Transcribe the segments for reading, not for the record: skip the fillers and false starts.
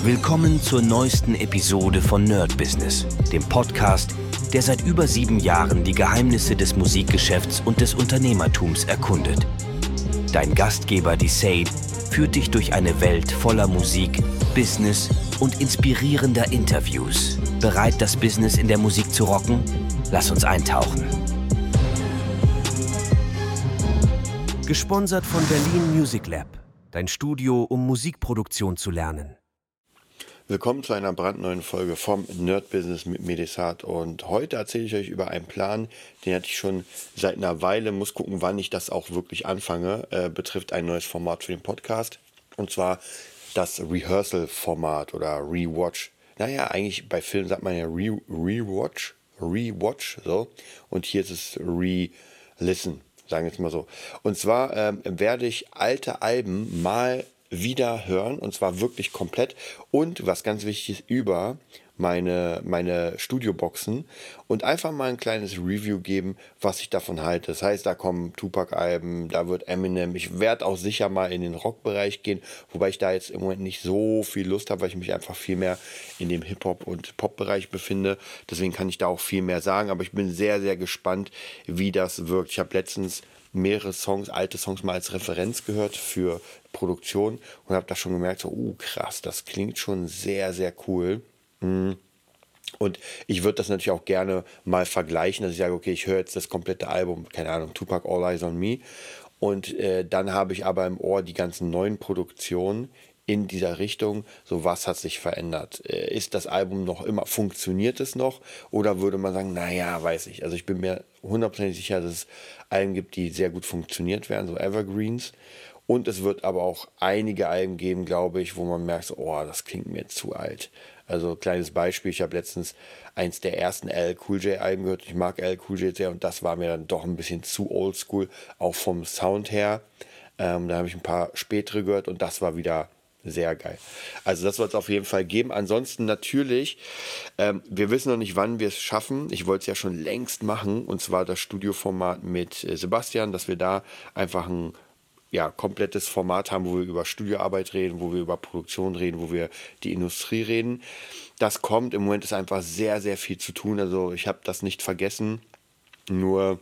Willkommen zur neuesten Episode von Nerd Business, dem Podcast, der seit über 7 Jahren die Geheimnisse des Musikgeschäfts und des Unternehmertums erkundet. Dein Gastgeber Desaid führt dich durch eine Welt voller Musik, Business und inspirierender Interviews. Bereit, das Business in der Musik zu rocken? Lass uns eintauchen. Gesponsert von Berlin Music Lab, dein Studio, um Musikproduktion zu lernen. Willkommen zu einer brandneuen Folge vom Nerd Business mit Medesat, und heute erzähle ich euch über einen Plan, den hatte ich schon seit einer Weile, muss gucken, wann ich das auch wirklich anfange, betrifft ein neues Format für den Podcast, und zwar das Rehearsal-Format oder Rewatch. Naja, eigentlich bei Filmen sagt man ja Rewatch, so, und hier ist es Re-Listen, sagen wir jetzt mal so. Und zwar werde ich alte Alben mal wieder hören, und zwar wirklich komplett, und was ganz wichtig ist, über meine Studioboxen, und einfach mal ein kleines Review geben, was ich davon halte. Das heißt, da kommen Tupac-Alben, da wird Eminem, ich werde auch sicher mal in den Rockbereich gehen, wobei ich da jetzt im Moment nicht so viel Lust habe, weil ich mich einfach viel mehr in dem Hip-Hop- und Pop-Bereich befinde. Deswegen kann ich da auch viel mehr sagen, aber ich bin sehr, sehr gespannt, wie das wirkt. Ich habe letztens mehrere Songs, alte Songs mal als Referenz gehört für Produktion und habe da schon gemerkt, so, krass, das klingt schon sehr, sehr cool. Und ich würde das natürlich auch gerne mal vergleichen, dass ich sage, okay, ich höre jetzt das komplette Album, keine Ahnung, Tupac, All Eyes on Me, und dann habe ich aber im Ohr die ganzen neuen Produktionen in dieser Richtung, so, was hat sich verändert? Ist das Album noch immer, funktioniert es noch? Oder würde man sagen, naja, weiß ich. Also ich bin mir 100% sicher, dass es Alben gibt, die sehr gut funktioniert werden, so Evergreens. Und es wird aber auch einige Alben geben, glaube ich, wo man merkt, so, oh, das klingt mir zu alt. Also kleines Beispiel, ich habe letztens eins der ersten LL Cool J Alben gehört. Ich mag LL Cool J sehr, und das war mir dann doch ein bisschen zu oldschool, auch vom Sound her. Da habe ich ein paar spätere gehört, und das war wieder sehr geil. Also das wird es auf jeden Fall geben. Ansonsten natürlich, wir wissen noch nicht, wann wir es schaffen. Ich wollte es ja schon längst machen, und zwar das Studioformat mit Sebastian, dass wir da einfach ein komplettes Format haben, wo wir über Studioarbeit reden, wo wir über Produktion reden, wo wir die Industrie reden. Das kommt, im Moment ist einfach sehr, sehr viel zu tun. Also ich habe das nicht vergessen, nur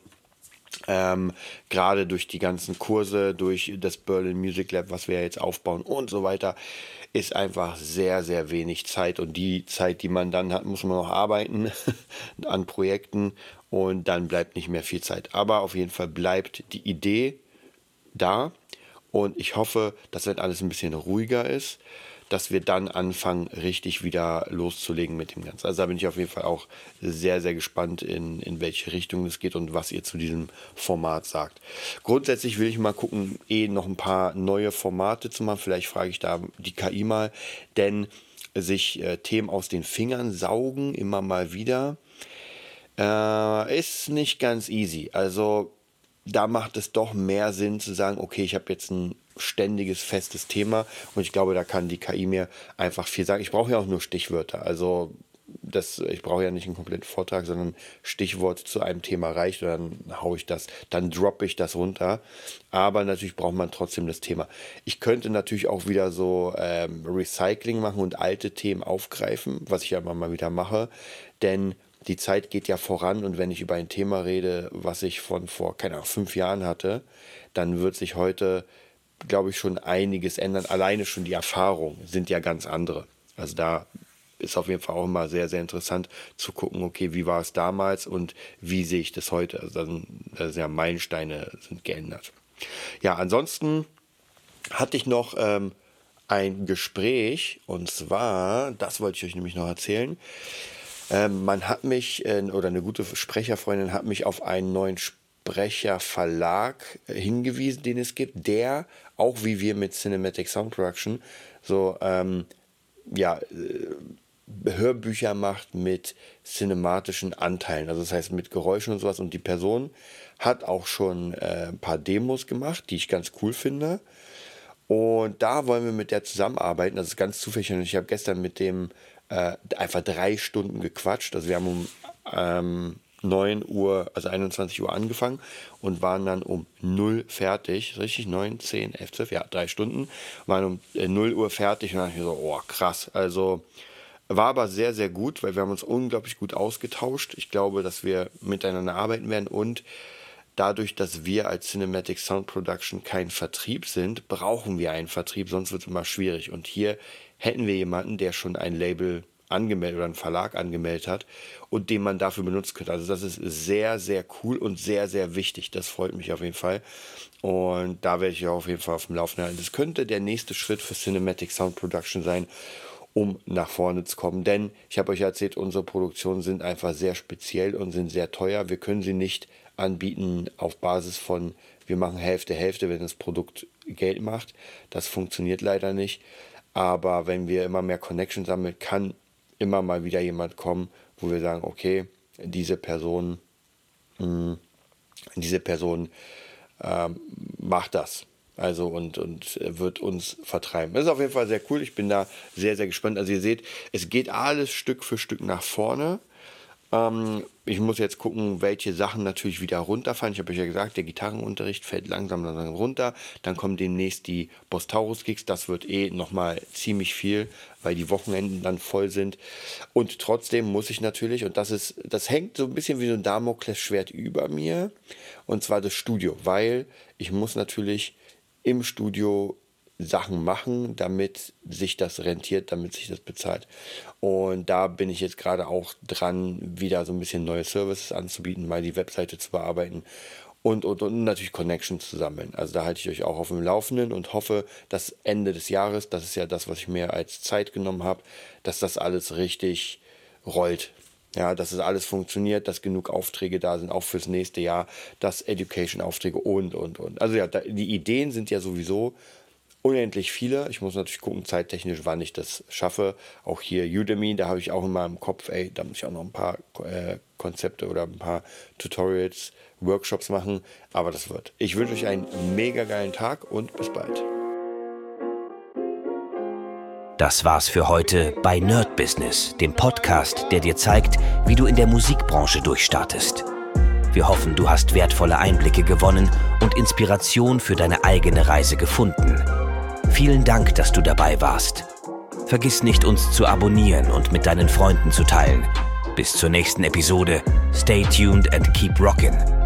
gerade durch die ganzen Kurse, durch das Berlin Music Lab, was wir jetzt aufbauen und so weiter, ist einfach sehr, sehr wenig Zeit. Und die Zeit, die man dann hat, muss man noch arbeiten an Projekten, und dann bleibt nicht mehr viel Zeit. Aber auf jeden Fall bleibt die Idee da, und ich hoffe, dass, wenn alles ein bisschen ruhiger ist, dass wir dann anfangen, richtig wieder loszulegen mit dem Ganzen. Also da bin ich auf jeden Fall auch sehr, sehr gespannt, in welche Richtung es geht und was ihr zu diesem Format sagt. Grundsätzlich will ich mal gucken, noch ein paar neue Formate zu machen. Vielleicht frage ich da die KI mal, denn sich Themen aus den Fingern saugen, immer mal wieder, ist nicht ganz easy. Also da macht es doch mehr Sinn zu sagen, okay, ich habe jetzt ein ständiges, festes Thema, und ich glaube, da kann die KI mir einfach viel sagen. Ich brauche ja auch nur Stichwörter. Also ich brauche ja nicht einen kompletten Vortrag, sondern Stichwort zu einem Thema reicht, und dann haue ich das, dann droppe ich das runter. Aber natürlich braucht man trotzdem das Thema. Ich könnte natürlich auch wieder so Recycling machen und alte Themen aufgreifen, was ich ja immer mal wieder mache, denn die Zeit geht ja voran, und wenn ich über ein Thema rede, was ich von vor, keine Ahnung, 5 Jahren hatte, dann wird sich heute, glaube ich, schon einiges ändern. Alleine schon die Erfahrungen sind ja ganz andere. Also da ist auf jeden Fall auch immer sehr, sehr interessant zu gucken, okay, wie war es damals und wie sehe ich das heute? Also dann, das sind ja Meilensteine sind geändert. Ja, ansonsten hatte ich noch ein Gespräch, und zwar, das wollte ich euch nämlich noch erzählen. Man hat mich, oder eine gute Sprecherfreundin hat mich auf einen neuen Sprecherverlag hingewiesen, den es gibt, der, auch wie wir mit Cinematic Sound Production, so, Hörbücher macht mit cinematischen Anteilen, also das heißt mit Geräuschen und sowas, und die Person hat auch schon ein paar Demos gemacht, die ich ganz cool finde, und da wollen wir mit der zusammenarbeiten. Das ist ganz zufällig, und ich habe gestern mit dem einfach 3 Stunden gequatscht. Also wir haben 9 Uhr, also 21 Uhr angefangen und waren dann um 0 fertig. Richtig? 9, 10, 11, 12, ja, 3 Stunden. Waren um 0 Uhr fertig und dann dachte ich so, oh krass. Also war aber sehr, sehr gut, weil wir haben uns unglaublich gut ausgetauscht. Ich glaube, dass wir miteinander arbeiten werden und dadurch, dass wir als Cinematic Sound Production kein Vertrieb sind, brauchen wir einen Vertrieb, sonst wird es immer schwierig. Und hier hätten wir jemanden, der schon ein Label angemeldet oder einen Verlag angemeldet hat und den man dafür benutzen könnte. Also das ist sehr, sehr cool und sehr, sehr wichtig. Das freut mich auf jeden Fall. Und da werde ich auch auf jeden Fall auf dem Laufenden halten. Das könnte der nächste Schritt für Cinematic Sound Production sein, um nach vorne zu kommen. Denn ich habe euch erzählt, unsere Produktionen sind einfach sehr speziell und sind sehr teuer. Wir können sie nicht anbieten auf Basis von, wir machen Hälfte, wenn das Produkt Geld macht. Das funktioniert leider nicht. Aber wenn wir immer mehr Connection sammeln, kann immer mal wieder jemand kommen, wo wir sagen, okay, diese Person macht das. Also und wird uns vertreiben. Das ist auf jeden Fall sehr cool. Ich bin da sehr, sehr gespannt. Also ihr seht, es geht alles Stück für Stück nach vorne. Ich muss jetzt gucken, welche Sachen natürlich wieder runterfallen. Ich habe euch ja gesagt, der Gitarrenunterricht fällt langsam runter. Dann kommen demnächst die Boss Taurus Gigs. Das wird nochmal ziemlich viel, weil die Wochenenden dann voll sind. Und trotzdem muss ich natürlich, und das hängt so ein bisschen wie so ein Damoklesschwert über mir, und zwar das Studio, weil ich muss natürlich im Studio Sachen machen, damit sich das rentiert, damit sich das bezahlt. Und da bin ich jetzt gerade auch dran, wieder so ein bisschen neue Services anzubieten, mal die Webseite zu bearbeiten und natürlich Connections zu sammeln. Also da halte ich euch auch auf dem Laufenden und hoffe, dass Ende des Jahres, das ist ja das, was ich mir als Zeit genommen habe, dass das alles richtig rollt. Ja, dass es alles funktioniert, dass genug Aufträge da sind, auch fürs nächste Jahr, dass Education-Aufträge und. Also ja, die Ideen sind ja sowieso unendlich viele. Ich muss natürlich gucken, zeittechnisch, wann ich das schaffe. Auch hier Udemy, da habe ich auch immer im Kopf, da muss ich auch noch ein paar Konzepte oder ein paar Tutorials, Workshops machen. Aber das wird. Ich wünsche euch einen mega geilen Tag und bis bald. Das war's für heute bei Nerd Business, dem Podcast, der dir zeigt, wie du in der Musikbranche durchstartest. Wir hoffen, du hast wertvolle Einblicke gewonnen und Inspiration für deine eigene Reise gefunden. Vielen Dank, dass du dabei warst. Vergiss nicht, uns zu abonnieren und mit deinen Freunden zu teilen. Bis zur nächsten Episode. Stay tuned and keep rockin'.